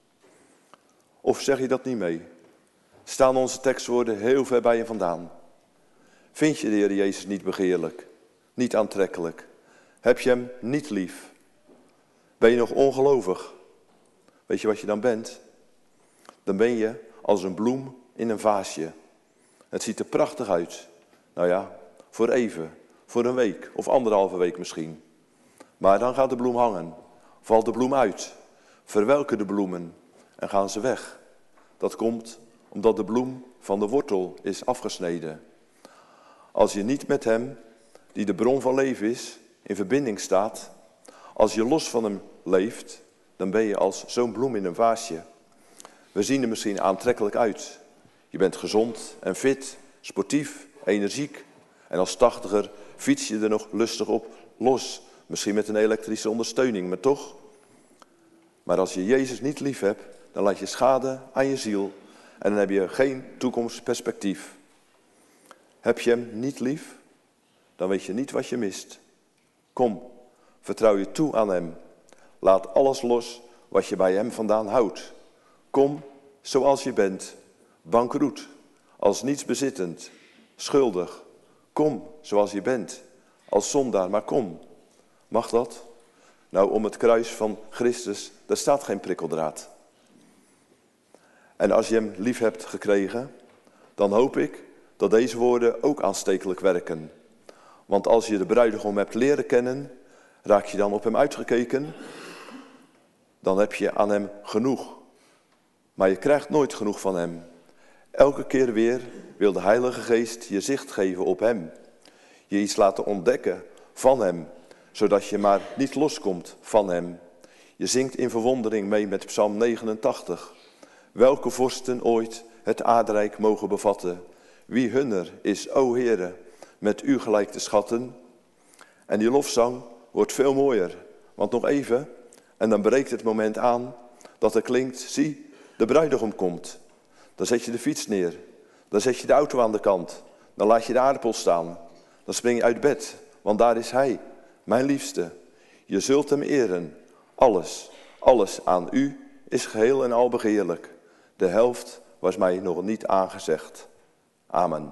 Of zeg je dat niet mee? Staan onze tekstwoorden heel ver bij je vandaan? Vind je de Heer Jezus niet begeerlijk, niet aantrekkelijk? Heb je hem niet lief? Ben je nog ongelovig? Weet je wat je dan bent? Dan ben je als een bloem in een vaasje. Het ziet er prachtig uit. Nou ja, voor even, voor een week of 1,5 week misschien. Maar dan gaat de bloem hangen, valt de bloem uit, verwelken de bloemen en gaan ze weg. Dat komt omdat de bloem van de wortel is afgesneden. Als je niet met hem, die de bron van leven is, in verbinding staat, als je los van hem leeft, dan ben je als zo'n bloem in een vaasje. We zien er misschien aantrekkelijk uit. Je bent gezond en fit, sportief, energiek. En als 80er fiets je er nog lustig op los. Misschien met een elektrische ondersteuning, maar toch. Maar als je Jezus niet lief hebt, dan laat je schade aan je ziel. En dan heb je geen toekomstperspectief. Heb je hem niet lief, dan weet je niet wat je mist. Kom, vertrouw je toe aan hem. Laat alles los wat je bij hem vandaan houdt. Kom zoals je bent, bankroet, als nietsbezittend, schuldig. Kom zoals je bent, als zondaar, maar kom. Mag dat? Nou, om het kruis van Christus, daar staat geen prikkeldraad. En als je hem lief hebt gekregen, dan hoop ik dat deze woorden ook aanstekelijk werken. Want als je de bruidegom hebt leren kennen, raak je dan op hem uitgekeken, dan heb je aan hem genoeg. Maar je krijgt nooit genoeg van hem. Elke keer weer wil de Heilige Geest je zicht geven op hem. Je iets laten ontdekken van hem, zodat je maar niet loskomt van hem. Je zingt in verwondering mee met Psalm 89. Welke vorsten ooit het aardrijk mogen bevatten. Wie hunner is, o Heere, met u gelijk te schatten. En die lofzang wordt veel mooier. Want nog even, en dan breekt het moment aan dat er klinkt, zie, de bruidegom komt. Dan zet je de fiets neer. Dan zet je de auto aan de kant. Dan laat je de aardappel staan. Dan spring je uit bed, want daar is hij, mijn liefste. Je zult hem eren. Alles aan u is geheel en al begeerlijk. De helft was mij nog niet aangezegd. Amen.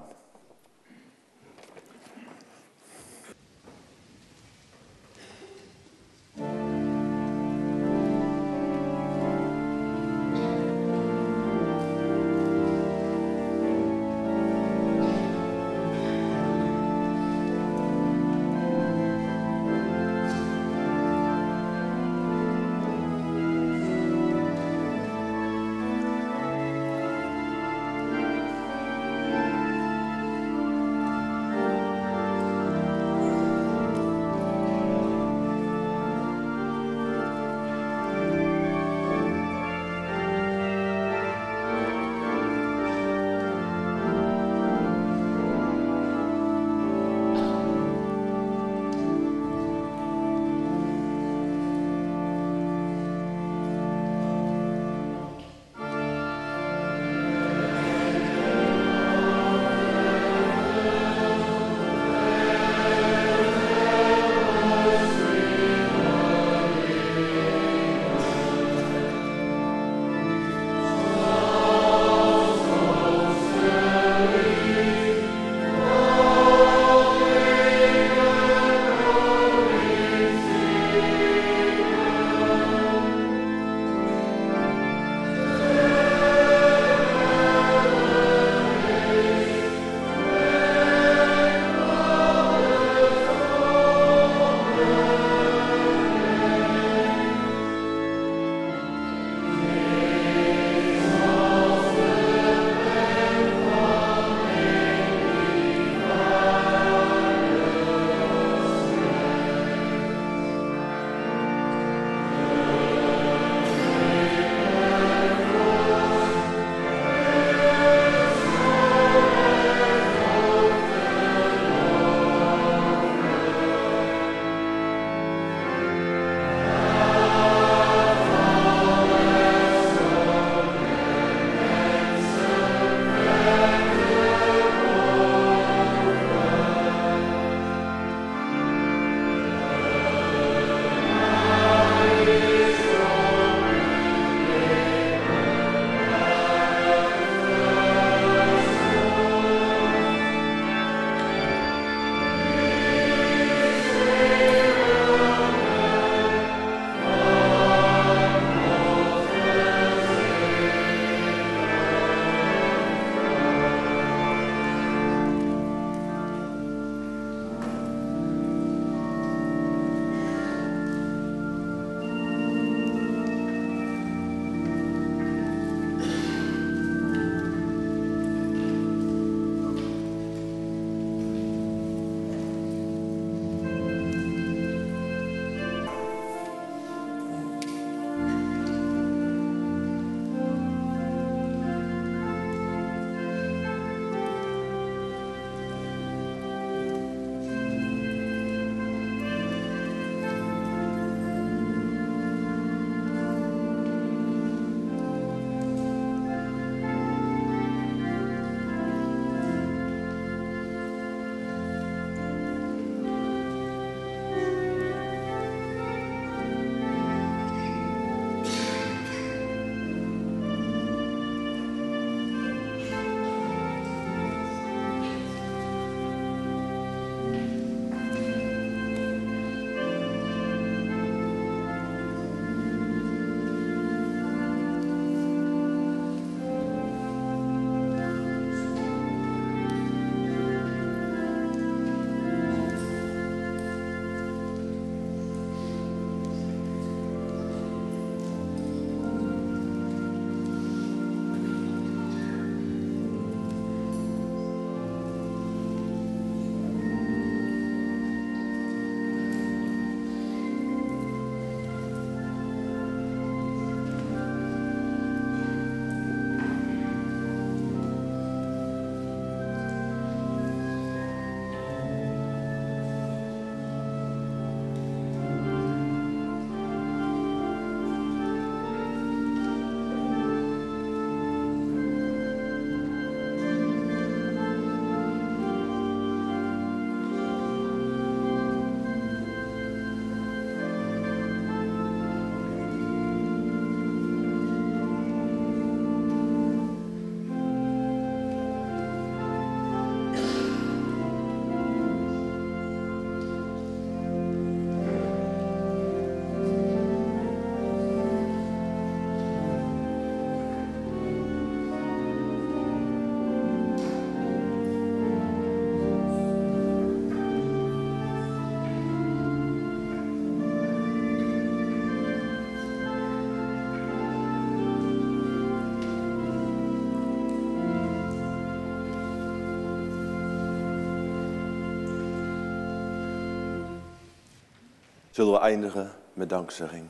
Zullen we eindigen met dankzegging.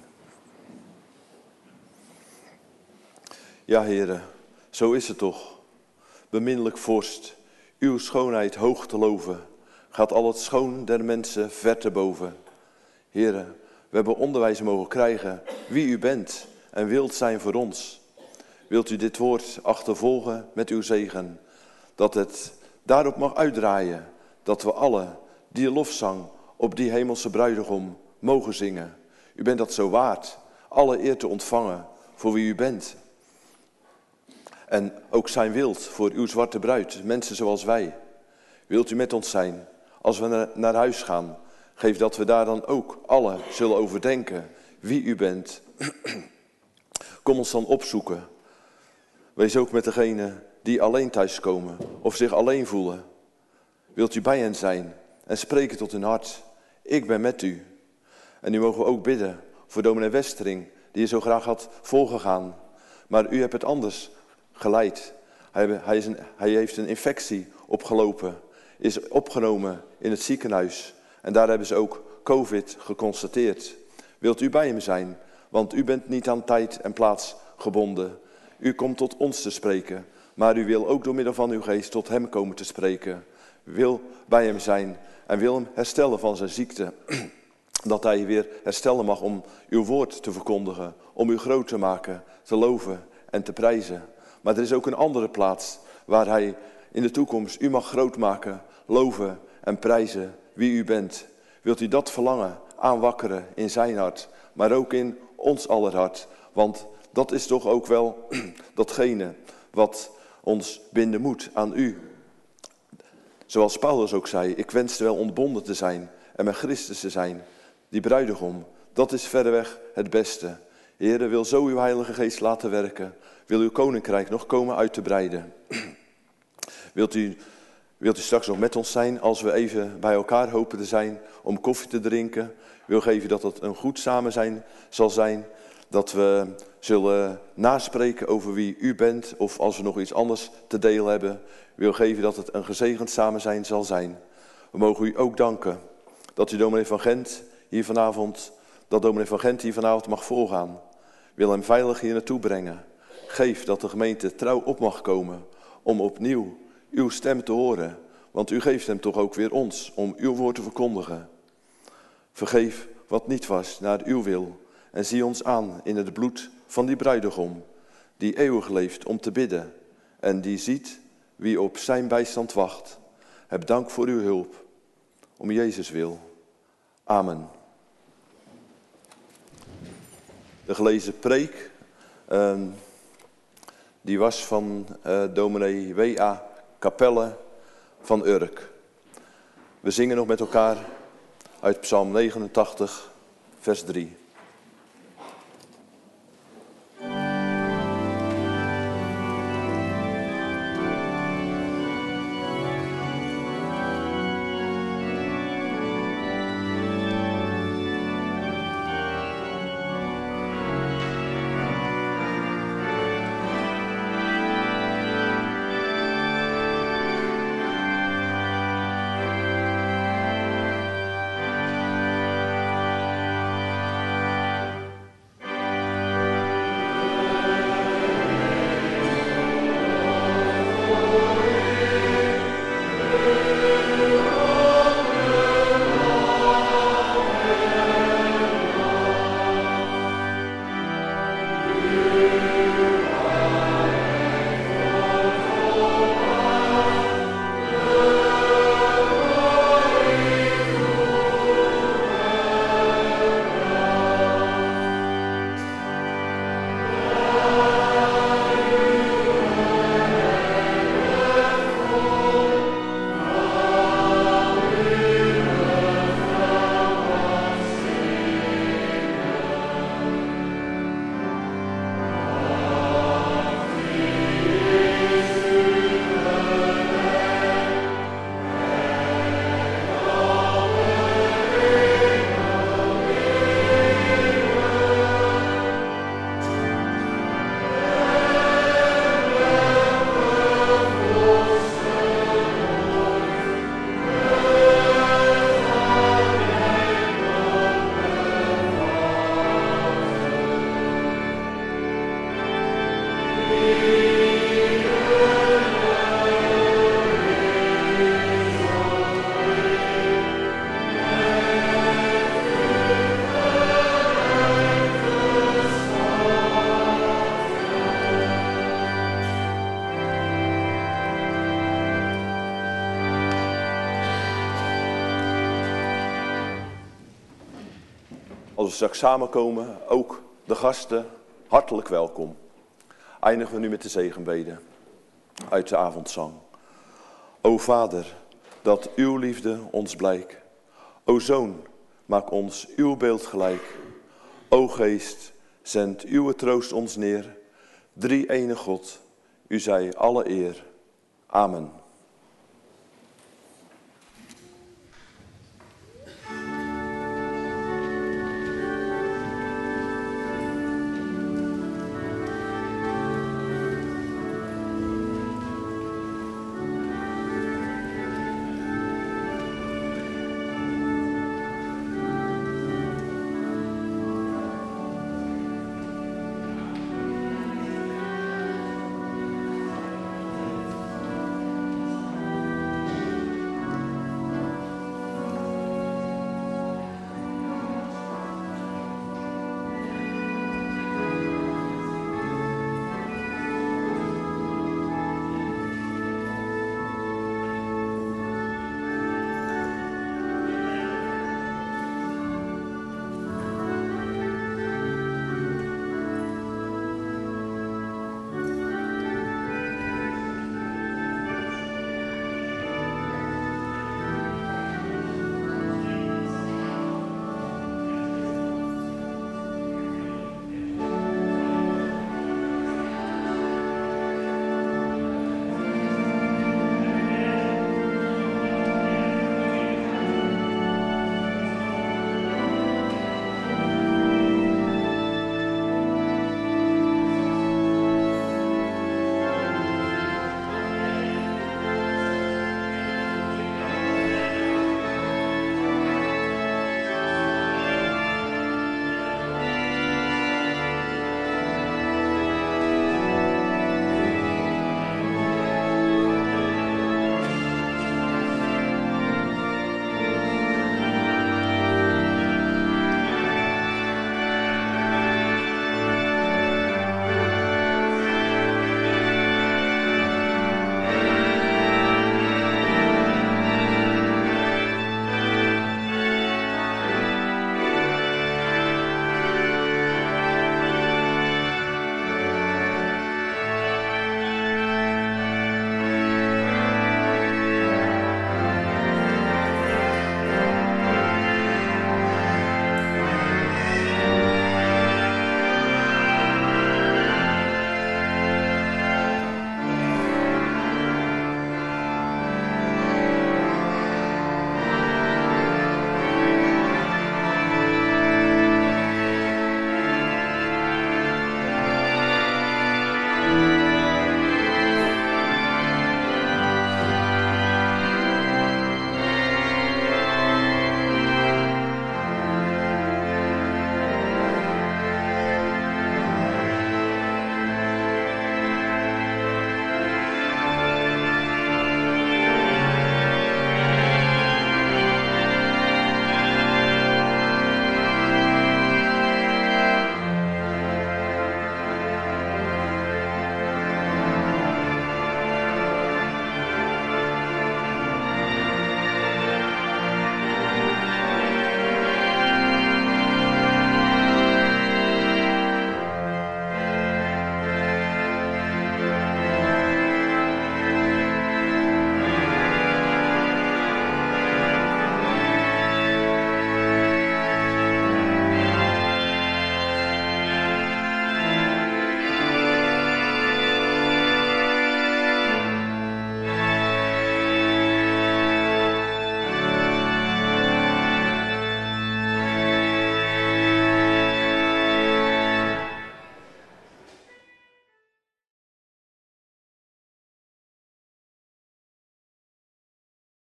Ja, Heere, zo is het toch. Beminnelijk vorst, uw schoonheid hoog te loven, gaat al het schoon der mensen ver te boven. Heere, we hebben onderwijs mogen krijgen wie u bent en wilt zijn voor ons. Wilt u dit woord achtervolgen met uw zegen, dat het daarop mag uitdraaien, dat we alle die lofzang op die hemelse bruidegom mogen zingen. U bent dat zo waard, alle eer te ontvangen voor wie u bent. En ook zijn wild voor uw zwarte bruid, mensen zoals wij. Wilt u met ons zijn als we naar huis gaan? Geef dat we daar dan ook alle zullen overdenken wie u bent. Kom ons dan opzoeken. Wees ook met degenen die alleen thuiskomen of zich alleen voelen. Wilt u bij hen zijn en spreken tot hun hart. Ik ben met u. En nu mogen we ook bidden voor dominee Westering, die je zo graag had volgegaan. Maar u hebt het anders geleid. Hij heeft een infectie opgelopen, is opgenomen in het ziekenhuis. En daar hebben ze ook COVID geconstateerd. Wilt u bij hem zijn? Want u bent niet aan tijd en plaats gebonden. U komt tot ons te spreken, maar u wil ook door middel van uw geest tot hem komen te spreken. Wil bij hem zijn en wil hem herstellen van zijn ziekte. Dat hij weer herstellen mag om uw woord te verkondigen, om u groot te maken, te loven en te prijzen. Maar er is ook een andere plaats waar hij in de toekomst u mag groot maken, loven en prijzen wie u bent. Wilt u dat verlangen aanwakkeren in zijn hart, maar ook in ons aller hart? Want dat is toch ook wel datgene wat ons binden moet aan u. Zoals Paulus ook zei, ik wenste wel ontbonden te zijn en met Christus te zijn. Die bruidegom, dat is verreweg het beste. Heere, wil zo uw Heilige Geest laten werken. Wil uw koninkrijk nog komen uit te breiden. Wilt u straks nog met ons zijn als we even bij elkaar hopen te zijn om koffie te drinken? Wil geven dat het een goed samen zijn zal zijn. Dat we zullen naspreken over wie u bent of als we nog iets anders te delen hebben. Wil geven dat het een gezegend samen zijn zal zijn. We mogen u ook danken dat u dominee van Gent hier vanavond mag voorgaan. Wil hem veilig hier naartoe brengen. Geef dat de gemeente trouw op mag komen om opnieuw uw stem te horen. Want u geeft hem toch ook weer ons om uw woord te verkondigen. Vergeef wat niet was naar uw wil. En zie ons aan in het bloed van die bruidegom. Die eeuwig leeft om te bidden. En die ziet wie op zijn bijstand wacht. Heb dank voor uw hulp. Om Jezus wil. Amen. De gelezen preek, die was van dominee W.A. Capelle van Urk. We zingen nog met elkaar uit Psalm 89, vers 3. als we straks samenkomen, ook de gasten, hartelijk welkom. Eindigen we nu met de zegenbede uit de avondzang. O Vader, dat uw liefde ons blijkt. O Zoon, maak ons uw beeld gelijk. O Geest, zend uw troost ons neer. Drie ene God, u zij alle eer. Amen.